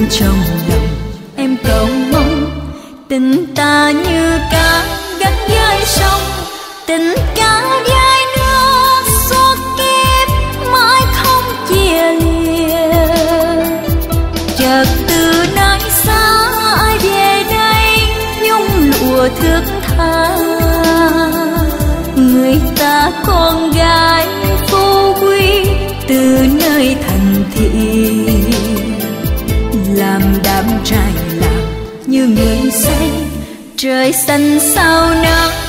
trong lòng em cầu mong tình ta như cá gắn với sông, tình cá với nước suốt kiếp mãi không chia lìa. Chợt từ nơi xa ai về đây nhung lụa thước tha, người ta con gái phú quý từ nơi thành thị, làm đám trai làm như người say trời xanh sao nắng